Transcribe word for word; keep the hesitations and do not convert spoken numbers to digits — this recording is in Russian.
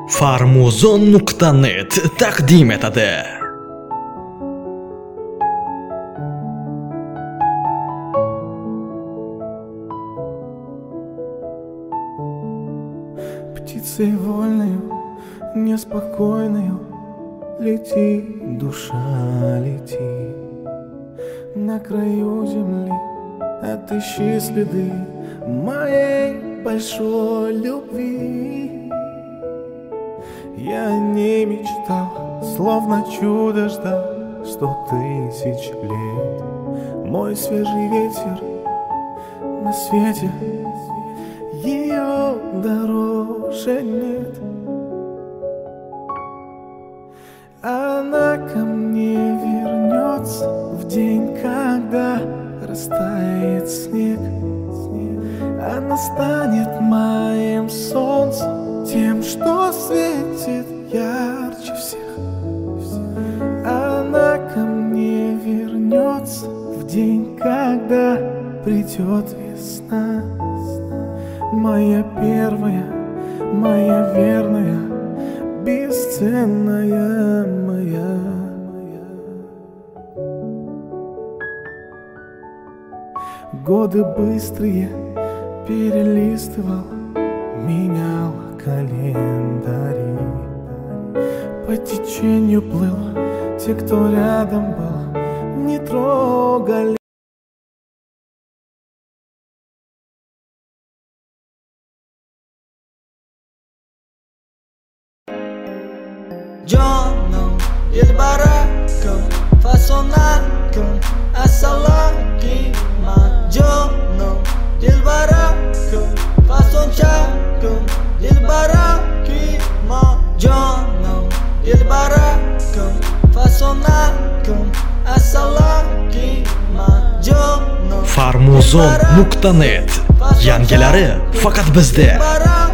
Farmuzon nuqta net taqdim etadi. Птицей вольною, неспокойною, лети, душа, лети. На краю земли отыщи следы моей большой любви. Я не мечтал, словно чудо ждал сто тысяч лет. Мой свежий ветер на свете, ее дороже нет. Она ко мне вернется в день, когда растает снег. Она станет моим солнцем, тем, что светит ярче всех. Она ко мне вернется в день, когда придет весна. Моя первая, моя верная, бесценная моя. Годы быстрые перелистывал, менял календари. По течению плыл, те, кто рядом был, не трогали. Jono, Dilbarakum, Fasonakum, Asalakim, Ma Jono, Dilbarakum, Fasonchakum, Dilbarakim, Ma Jono, Dilbarakum, Fasonakum, Asalakim, Ma Jono. Farmuzon nuqta net yangilari faqat bizda.